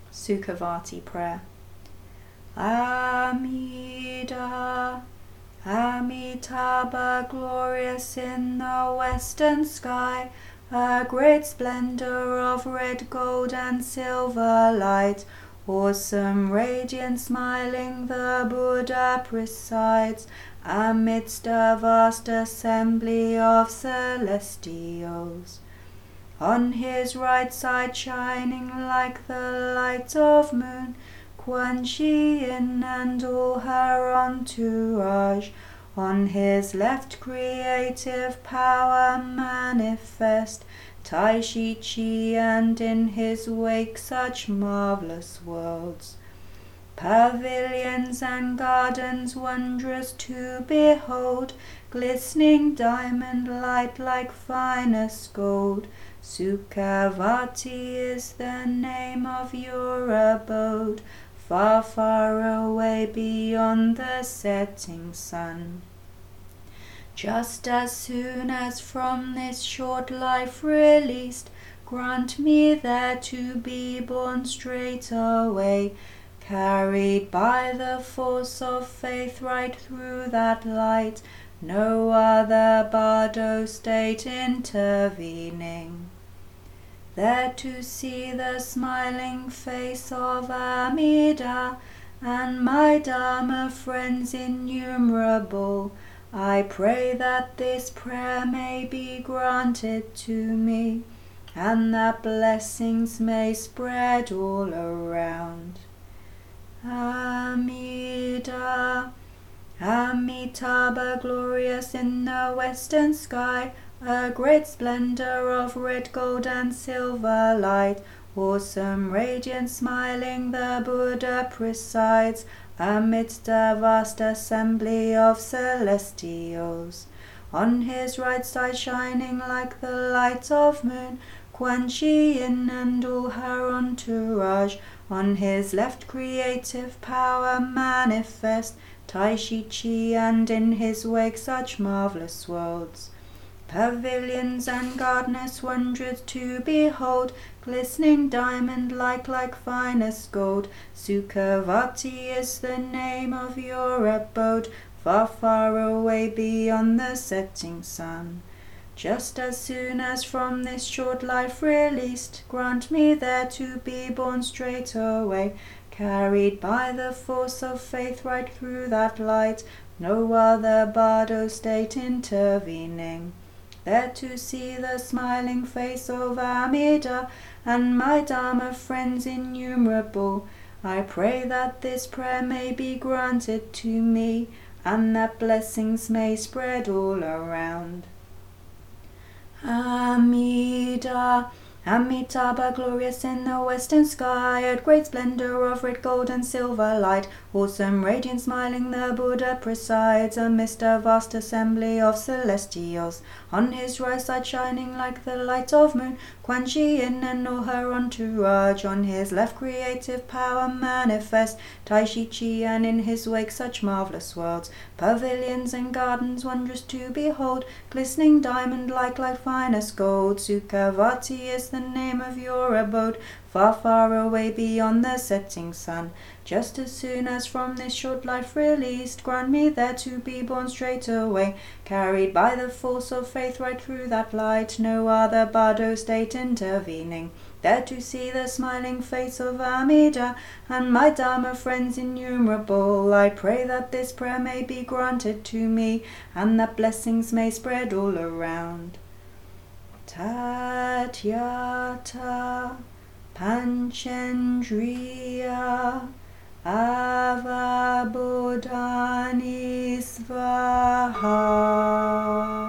Sukhavati prayer. Amida, Amitabha, glorious in the western sky, a great splendor of red, gold, and silver light, awesome, radiant, smiling, the Buddha presides amidst a vast assembly of celestials. On his right side, shining like the light of moon, Kuan Yin and all her entourage. On his left, creative power manifest, Tai Chi Chi, and in his wake such marvelous worlds. Pavilions and gardens wondrous to behold, glistening diamond light like finest gold. Sukhavati is the name of your abode, far, far away beyond the setting sun. Just as soon as from this short life released, grant me there to be born straight away, carried by the force of faith right through that light, no other bardo state intervening. There to see the smiling face of Amida, and my Dharma friends innumerable, I pray that this prayer may be granted to me, and that blessings may spread all around. Amida, Amitabha, glorious in the western sky, a great splendor of red, gold, and silver light, awesome, radiant, smiling, the Buddha presides amidst a vast assembly of celestials. On his right side, shining like the light of moon, Kuan Yin and all her entourage. On his left, creative power manifest, Tai Chi, and in his wake such marvelous worlds. Pavilions and gardens wondrous to behold, glistening diamond like finest gold. Sukhavati is the name of your abode, far, far away beyond the setting sun. Just as soon as from this short life released, grant me there to be born straight away, carried by the force of faith right through that light, no other bardo state intervening. There to see the smiling face of Amida, and my Dharma friends innumerable, I pray that this prayer may be granted to me, and that blessings may spread all around. Amida, Amitabha, glorious in the western sky, a great splendor of red, gold, and silver light, awesome, radiant, smiling, the Buddha presides amidst a vast assembly of celestials. On his right side, shining like the light of moon, Kuan Yin and all her entourage. On his left, creative power manifest, Tai Chi, and in his wake such marvelous worlds. Pavilions and gardens wondrous to behold, glistening diamond like finest gold. Sukhavati is the name of your abode, far, far away beyond the setting sun. Just as soon as from this short life released, grant me there to be born straight away, carried by the force of faith right through that light, no other bardo state intervening. There to see the smiling face of Amida, and my Dharma friends innumerable, I pray that this prayer may be granted to me, and that blessings may spread all around. Tatyata Panchendriya Avabodhani Svaha.